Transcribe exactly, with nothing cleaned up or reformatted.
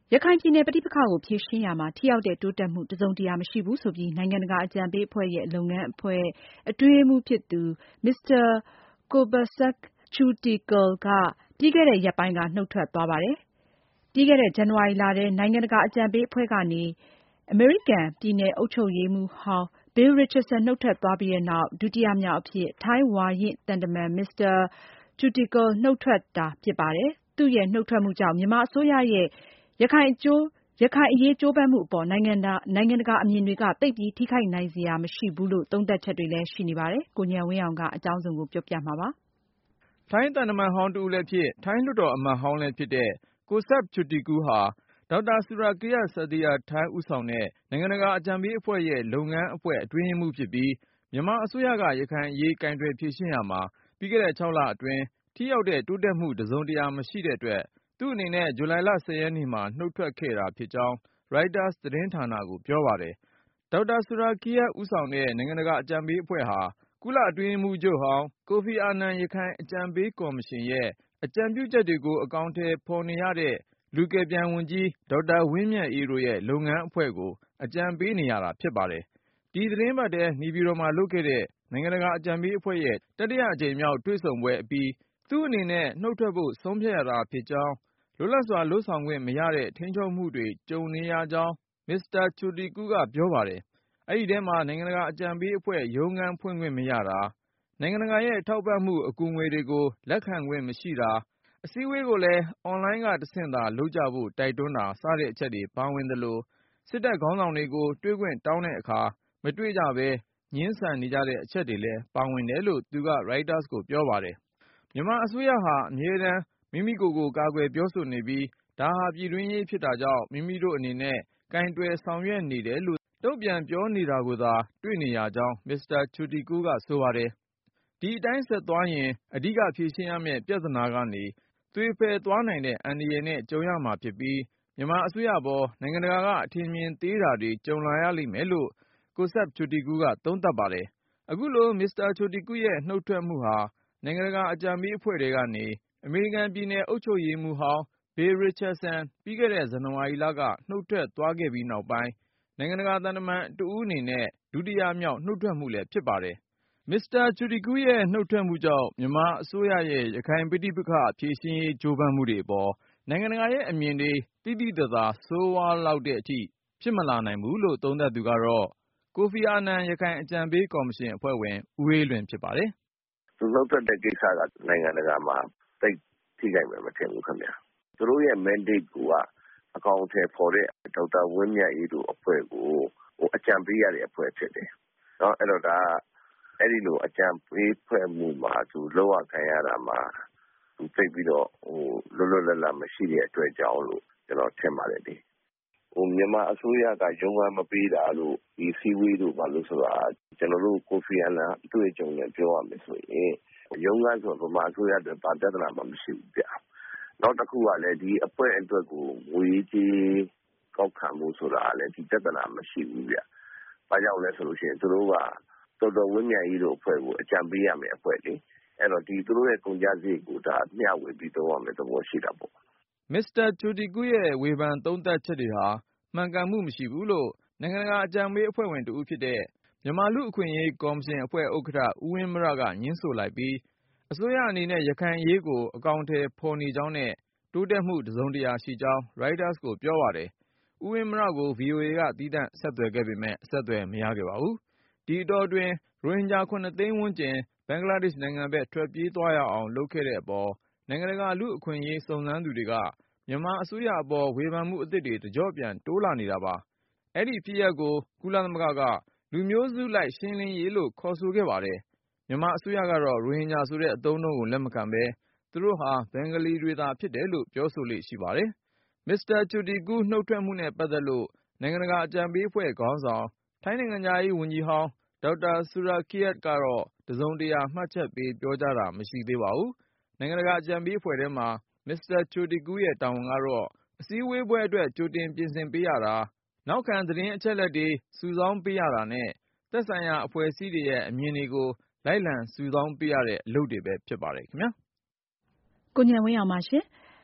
ရခိုင်ပြည်နယ်ပဋိပက္ခကိုဖြေရှင်းရာမှာထိရောက်တဲ့တိုးတက်မှုတစုံတရာမရှိဘူးဆိုပြီးနိုင်ငံတကာအကြံပေးအဖွဲ့ရဲ့လုပ်ငန်းအဖွဲ့အတွင်းရေးမှူးဖြစ်သူ မစ္စတာ Kobsak Chutikul ကပြီးခဲ့တဲ့ရက်ပိုင်းကနုတ်ထွက်သွားပါတယ်။ ပြီးခဲ့တဲ့ဇန်နဝါရီလထဲနိုင်ငံတကာအကြံပေးအဖွဲ့ကနေ အမေရိကန်ပြည်နယ်အုပ်ချုပ်ရေးမှူးဟောင်း Bill Richardson နုတ်ထွက်သွားပြီးနောက် ဒုတိယမြောက်အဖြစ် ထိုင်းဝါရင့်သံတမန် မစ္စတာ Chutikul နုတ်ထွက်တာဖြစ်ပါတယ်။ သူရဲ့နုတ်ထွက်မှုကြောင့် မြန်မာအစိုးရရဲ့ရခိုင်အကျိုးရခိုင်အရေးကြိုးပမ်းမှုအပေါ်နိုင်ငံတကာနိုင်ငံတကာအမြင်တွေက သိပ်ပြီးထိခိုက်နိုင်စရာမရှိဘူးလို့သုံးသပ်ချက်တွေလည်းရှိနေပါတယ်။ ကိုဉာဏ်ဝင်းအောင်ကအကြောင်းစုံကိုပြောပြမှာပါ။ ထိုင်းသံတမန်ဟောင်းတဦးလည်းဖြစ် ထိုင်းလွှတ်တော်အမတ်ဟောင်းလည်းဖြစ်တဲ့ Kobsak Chutikul ဟာ ဒေါက်တာ Surakiart Sathirathai ဦးဆောင်တဲ့ နိုင်ငံတကာအကြံပေးအဖွဲ့ရဲ့လုပ်ငန်းအဖွဲ့အတွင်းရေးမှူးဖြစ်ပြီး မြန်မာအစိုးရက ရခိုင်အရေးကိုင်တွယ်ဖြေရှင်းရာမှာ ပြီးခဲ့တဲ့ ၆ လအတွင်း ထိရောက်တဲ့တိုးတက်မှုတစုံတရာမရှိတဲ့အတွက် သူ့အနေနဲ့ ဇူလိုင်လ ၁၀ ရက်နေ့မှာ နုတ်ထွက်ခဲ့တာဖြစ်ကြောင်း ရိုက်တာသတင်းဌာနကိုပြောပါတယ်။ ဒေါက်တာ Surakiart ဦးဆောင်တဲ့ နိုင်ငံတကာအကြံပေးအဖွဲ့ဟာ ကုလအတွင်းရေးမှူးချုပ်ဟောင်း ကိုဖီအာနန် ရခိုင်အကြံပေးကော်မရှင်ရဲ့ အကြံပြုချက်တွေကို အကောင်အထည်ဖေါ်နေရတဲ့ လူကယ်ပြန်ဝန်ကြီး ဒေါက်တာဝင်းမြတ်အေးတို့ရဲ့ လုပ်ငန်းအဖွဲ့ကို အကြံပေးနေရတာဖြစ်ပါတယ်။ ဒီသီတင်းပတ်ထဲ နေပြည်တော်မှာလုပ်ခဲ့တဲ့ နိုင်ငံတကာအကြံပေးအဖွဲ့ရဲ့ တတိယအကြိမ်မြောက်တွေ့ဆုံပွဲအပြီး သူ့အနေနဲ့နုတ်ထွက်ဖို့ဆုံးဖြတ်ရတာဖြစ်ကြောင်း၊ လွတ်လပ်စွာလုပ်ဆောင်ခွင့်မရတဲ့ ထိန်းချုပ်မှုတွေကြုံနေရကြောင်း မစ္စတာ Chutikul ကပြောပါတယ်။ အဲဒီထဲမှာ နိုင်ငံတကာအကြံပေးအဖွဲ့ရုံးခန်းဖွင့်ခွင့်မရတာ၊ နိုင်ငံတကာရဲ့ထောက်ပံ့မှုအကူငွေတွေကို လက်ခံခွင့်မရှိတာ၊ အစည်းအဝေးကိုလည်း အွန်လိုင်းကတဆင့်သာလုပ်ကြဖို့ တိုက်တွန်းတာ စတဲ့အချက်တွေပါဝင်သလို၊ စစ်တပ်ခေါင်းဆောင်တွေကို တွေ့ခွင့်တောင်းတဲ့အခါ မတွေ့ကြပဲ ငြင်းဆန်နေကြတဲ့အချက်တွေလည်း ပါဝင်တယ်လို့ သူက ရိုက်တာကိုပြောပါတယ်။ မြန်မာအစိုးရဟာ အမြဲတမ်း မိမိကိုယ်ကိုကာကွယ်ပြောဆိုနေပြီး ဒါဟာပြည်တွင်းရေးဖြစ်တာကြောင့် မိမိတို့အနေနဲ့ ကိုင်တွယ်ဆောင်ရွက်နေတယ်လို့ တုန့်ပြန်ပြောနေတာကိုသာ တွေ့နေရကြောင်း မစ္စတာ Chutikul ကဆိုပါတယ်။ ဒီအတိုင်းဆက်သွားရင် အဓိကဖြေရှင်းရမယ့် ပြဿနာကနေ သွေဖည်သွားနိုင်တဲ့အန္တရာယ်နဲ့ ကြုံရမှာဖြစ်ပြီး မြန်မာအစိုးရအပေါ် နိုင်ငံတကာက အထင်မြင်သေးတာတွေ ကြုံလာရလိမ့်မယ်လို့ Kobsak Chutikul ကသုံးသပ်ပါတယ်။ အခုလို မစ္စတာ Chutikul ရဲ့နုတ်ထွက်မှုဟာ နိုင်ငံတကာအကြံပေးအဖွဲ့ထဲကနေ အမေရိကန်ပြည်နယ်အုပ်ချုပ်ရေးမှူးဟောင်း Bill Richardson ပြီးခဲ့တဲ့ဇန်နဝါရီလက နုတ်ထွက်သွားခဲ့ပြီးနောက်ပိုင်း နိုင်ငံတကာသံတမန်တဦးအနေနဲ့ ဒုတိယမြောက်နုတ်ထွက်မှုလည်းဖြစ်ပါတယ်။ မစ္စတာ Chutikul ရဲ့နုတ်ထွက်မှုကြောင့် မြန်မာအစိုးရရဲ့ ရခိုင်ပဋိပက္ခဖြေရှင်းရေးကြိုးပမ်းမှုတွေအပေါ် နိုင်ငံတကာရဲ့အမြင်တွေ သိသိသာသာဆိုးဝါးလောက်တဲ့အထိ ဖြစ်မလာနိုင်ဘူးလို့ သုံးသပ်သူကတော့ ကိုဖီအာနန် ရခိုင်အကြံပေးကော်မရှင်အဖွဲ့ဝင် ဦးအေးလွင်ဖြစ်ပါတယ်။ “သူနုတ်ထွက်တဲ့ကိစ္စက နိုင်ငံတကာမှာ သိပ်ထိခိုက်မယ်မထင်ဘူးခင်ဗျ။ သူတို့ရဲ့ mandate ကအကောင်အထည်ဖော်တဲ့ ဒေါက်တာဝင်းမြတ်အေးတို့အဖွဲ့ကို အကြံပေးရတဲ့အဖွဲ့ဖြစ်တယ်။ အဲဒီတော့ ဒါက အဲဒီလိုအကြံပေးအဖွဲ့မှုမှာ သူလုပ်ရကိုင်ရတာမှာ သူသိပ်ပြီးတော့ လွတ်လွတ်လပ်လပ်မရှိတဲ့အတွက်ကြောင့်လို့ ကျနော်ထင်ပါတယ်လေ။ မြန်မာအစိုးရက ရုံးခန်းမပေးတာတို့ ဒီအစည်းအဝေးတို့ဘာတို့ဆိုတာ ကျနော်တို့ ကိုဖီအာနန်အတွေ့အကြုံနဲ့ပြောရမယ်ဆိုရင် ရုံးခန်းဆိုတာ မြန်မာအစိုးရအတွက် ဘာပြဿနာမှ မရှိဘူးဗျ။ နောက်တခုကလည်း ဒီအဖွဲ့အတွက်ကို ငွေရေးကြေးရေးကောက်ခံဖို့ဆိုတာကလည်း ဒီပြဿနာမရှိဘူးဗျ။ ဘာကြောင့်လဲဆိုရင် သူတို့က ဒေါက်တာဝင်းမြတ်အေးတို့အဖွဲ့ကို အကြံပေးရမယ့်အဖွဲ့လေ။ အဲဒီတော့ သူတို့ရဲ့ကုန်ကျစရိတ်ကို မျှဝေပြီးသုံးရမယ့်သဘောရှိတာပေါ့။ ” မစ္စတာ Chutikul ရဲ့ဝေဖန်သုံးသပ်ချက်တွေဟာ မှန်ကန်မှုမရှိဘူးလို့ နိုင်ငံတကာအကြံပေးအဖွဲ့ဝင်တဦးဖြစ်တဲ့ မြန်မာလူ့အခွင့်အရေးကော်မရှင်အဖွဲ့ဥက္ကဋ္ဌ ဦးဝင်းမြက ငြင်းဆိုလိုက်ပြီး အစိုးရအနေနဲ့ ရခိုင်အရေးကို အကောင်အထည်ဖေါ်နေကြောင်းနဲ့ တိုးတက်မှုတစုံတရာရှိကြောင်း ရိုက်တာကိုပြောပါတယ်။ ဦးဝင်းမြကို ဗွီအိုအေက သီးသန့်ဆက်သွယ်ခဲ့ပေမယ့် အဆက်အသွယ်မရခဲ့ပါဘူး။ ဒီအတောအတွင်း ရိုဟင်ဂျာ ၇ သိန်းဝန်းကျင် ဘင်္ဂလားဒေ့ရှ်နိုင်ငံဘက် ထွက်ပြေးသွားရအောင် လုပ်ခဲ့တဲ့အပေါ် နိုင်ငံတကာလူ့အခွင့်အရေးစုံစမ်းသူတွေက မြန်မာအစိုးရအပေါ် ဝေဖန်မှုအသစ်တွေ တကျော့ပြန်တိုးလာနေတာပါ။ အဲဒီဖြစ်ရပ်ကို ကုလသမဂ္ဂက လူမျိုးစုလိုက်ရှင်းလင်းရေးလို့ ခေါ်ဆိုခဲ့ပါတယ်။ မြန်မာအစိုးရကတော့ ရိုဟင်ဂျာဆိုတဲ့အသုံးအနှုန်းကို လက်မခံပဲ သူတို့ဟာ ဘင်္ဂလီတွေသာဖြစ်တယ်လို့ ပြောဆိုလေ့ရှိပါတယ်။ မစ္စတာ Chutikul နုတ်ထွက်မှုနဲ့ပတ်သက်လို့ နိုင်ငံတကာအကြံပေးအဖွဲ့ခေါင်းဆောင် ထိုင်းနိုင်ငံခြားရေးဝန်ကြီးဟောင်း ဒေါက်တာ Surakiart ကတော့ တစုံတရာမှတ်ချက်ပေးပြောကြားတာမရှိသေးပါဘူး။ နိုင်ငံတကာအကြံပေးအဖွဲ့ထဲမှာ မစ္စတာ Chutikul ရဲ့တာဝန်ကတော့ အစည်းအဝေးပွဲအတွက် ကြိုတင်ပြင်ဆင်ပေးရတာ၊ နောက်ခံသတင်းအချက်အလက်တွေ စုဆောင်းပေးရတာနဲ့ သက်ဆိုင်ရာအဖွဲ့အစည်းတွေရဲ့အမြင်တွေကို လိုက်လံစုဆောင်းပေးရတဲ့ အလုပ်တွေပဲဖြစ်ပါတယ်ခင်ဗျာ။ ကိုဉာဏ်ဝင်းအောင်ပါရှင်။